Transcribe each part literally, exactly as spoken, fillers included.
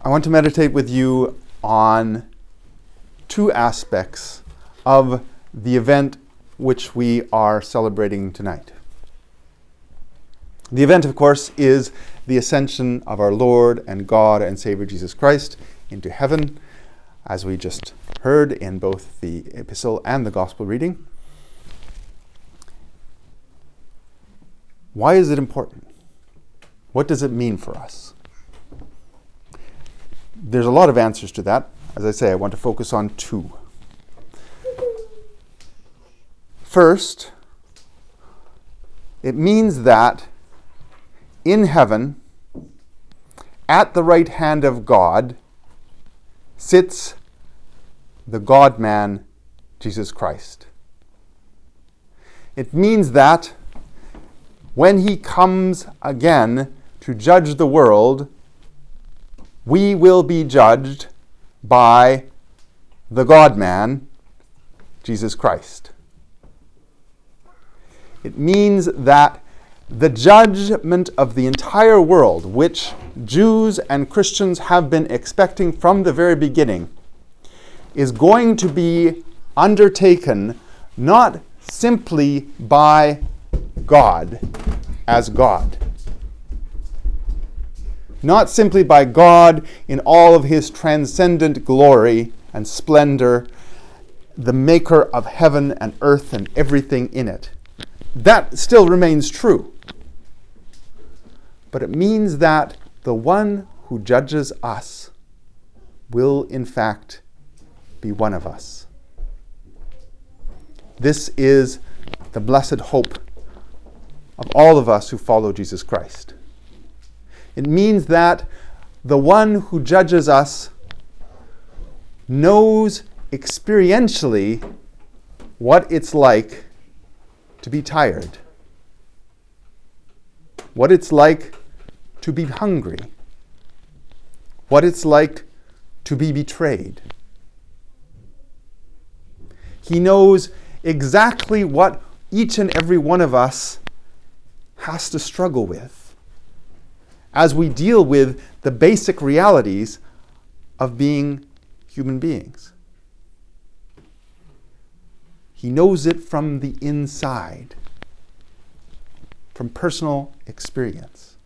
I want to meditate with you on two aspects of the event which we are celebrating tonight. The event, of course, is the ascension of our Lord and God and Savior Jesus Christ into heaven, as we just heard in both the epistle and the gospel reading. Why is it important? What does it mean for us? There's a lot of answers to that. As I say, I want to focus on two. First, it means that in heaven, at the right hand of God, sits the God-man, Jesus Christ. It means that when he comes again to judge the world, we will be judged by the God-man, Jesus Christ. It means that the judgment of the entire world, which Jews and Christians have been expecting from the very beginning, is going to be undertaken not simply by God as God, not simply by God in all of his transcendent glory and splendor, the maker of heaven and earth and everything in it. That still remains true. But it means that the one who judges us will, in fact, be one of us. This is the blessed hope of all of us who follow Jesus Christ. It means that the one who judges us knows experientially what it's like to be tired, what it's like to be hungry, what it's like to be betrayed. He knows exactly what each and every one of us has to struggle with as we deal with the basic realities of being human beings. He knows it from the inside, from personal experience.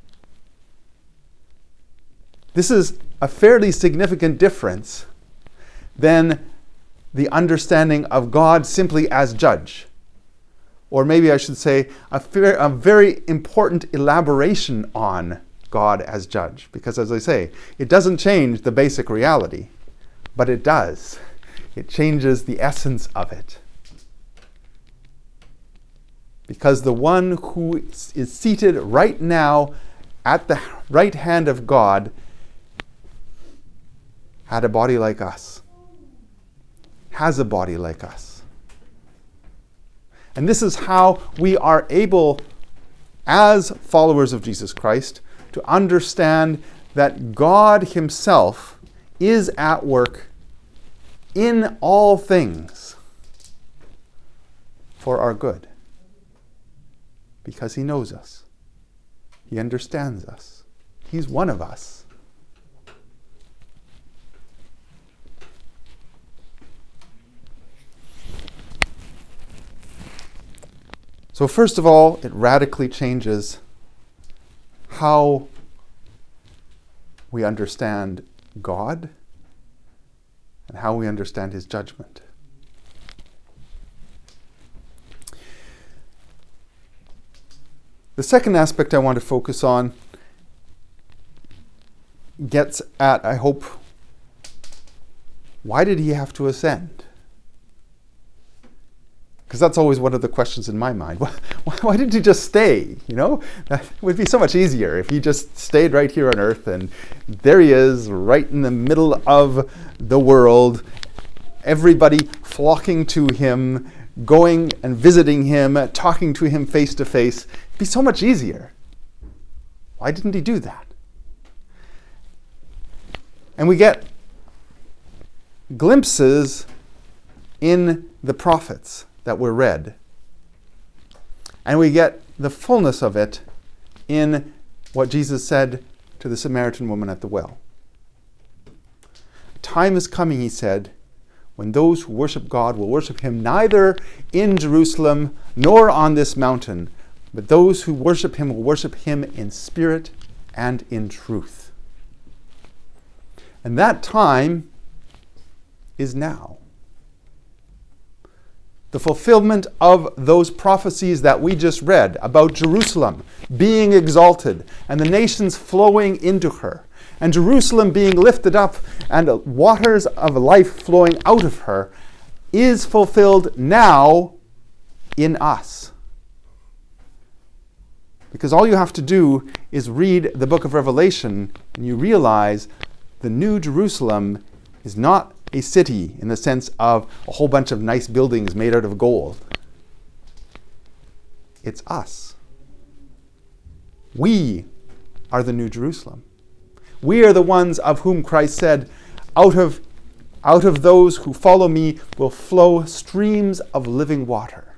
This is a fairly significant difference than the understanding of God simply as judge. Or maybe I should say a, fair, a very important elaboration on God as judge. Because as I say, it doesn't change the basic reality, but it does. It changes the essence of it. Because the one who is seated right now at the right hand of God had a body like us, has a body like us. And this is how we are able, as followers of Jesus Christ, to understand that God himself is at work in all things for our good. Because he knows us. He understands us. He's one of us. So first of all, it radically changes how we understand God and how we understand his judgment. The second aspect I want to focus on gets at, I hope, why did he have to ascend? Because that's always one of the questions in my mind. Why, why didn't he just stay? You know, that would be so much easier if he just stayed right here on earth, and there he is, right in the middle of the world, everybody flocking to him, going and visiting him, talking to him face to face. It'd be so much easier. Why didn't he do that? And we get glimpses in the prophets that were read. And we get the fullness of it in what Jesus said to the Samaritan woman at the well. A time is coming, he said, when those who worship God will worship him neither in Jerusalem nor on this mountain, but those who worship him will worship him in spirit and in truth. And that time is now. The fulfillment of those prophecies that we just read about Jerusalem being exalted and the nations flowing into her, and Jerusalem being lifted up and waters of life flowing out of her, is fulfilled now in us. Because all you have to do is read the book of Revelation and you realize the new Jerusalem is not a city in the sense of a whole bunch of nice buildings made out of gold. It's us. We are the new Jerusalem. We are the ones of whom Christ said, out of, out of those who follow me will flow streams of living water.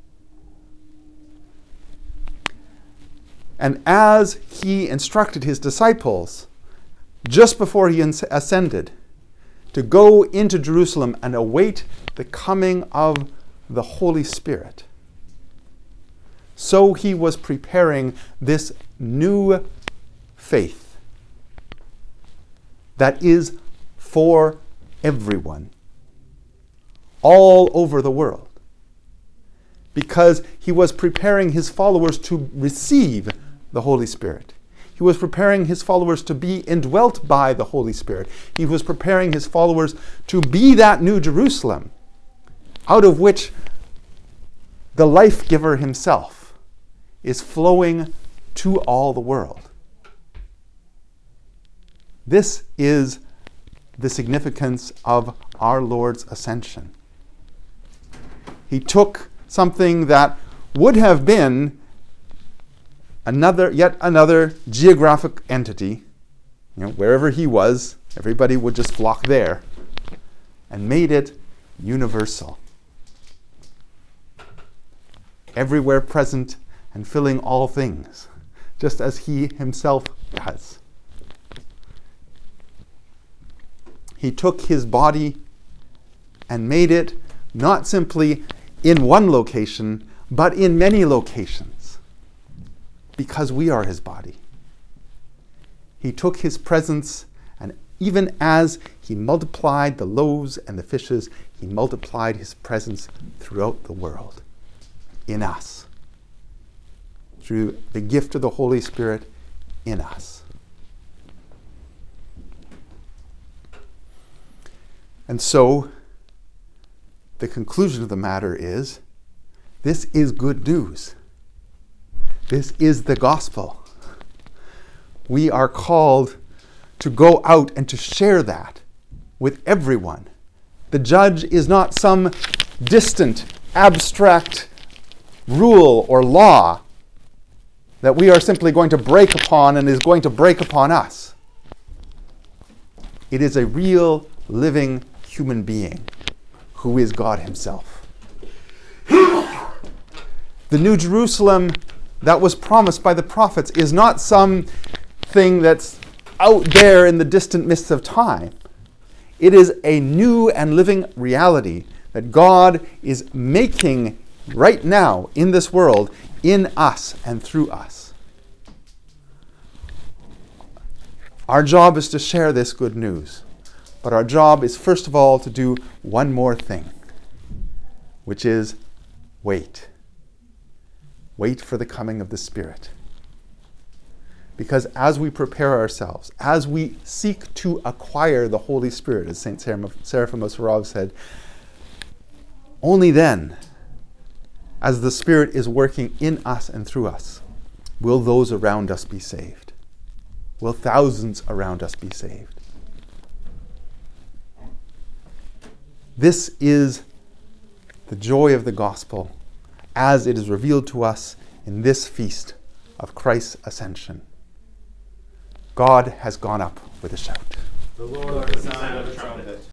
And as he instructed his disciples, just before he ascended, to go into Jerusalem and await the coming of the Holy Spirit, so he was preparing this new faith that is for everyone, all over the world, because he was preparing his followers to receive the Holy Spirit. He was preparing his followers to be indwelt by the Holy Spirit. He was preparing his followers to be that new Jerusalem, out of which the life giver himself is flowing to all the world. This is the significance of our Lord's ascension. He took something that would have been another, yet another geographic entity, you know, wherever he was, everybody would just flock there, and made it universal. Everywhere present and filling all things, just as he himself does. He took his body and made it not simply in one location, but in many locations, because we are his body. He took his presence, and even as he multiplied the loaves and the fishes, he multiplied his presence throughout the world, in us, through the gift of the Holy Spirit in us. And so, the conclusion of the matter is, this is good news. This is the gospel. We are called to go out and to share that with everyone. The judge is not some distant, abstract rule or law that we are simply going to break upon and is going to break upon us. It is a real, living human being who is God himself. The New Jerusalem that was promised by the prophets is not some thing that's out there in the distant mists of time. It is a new and living reality that God is making right now in this world, in us and through us. Our job is to share this good news. But our job is first of all to do one more thing, which is wait. Wait for the coming of the Spirit. Because as we prepare ourselves, as we seek to acquire the Holy Spirit, as Saint Seraphim of Sarov said, only then, as the Spirit is working in us and through us, will those around us be saved. Will thousands around us be saved. This is the joy of the gospel as it is revealed to us in this feast of Christ's ascension. God has gone up with a shout. The Lord, the sound of a trumpet.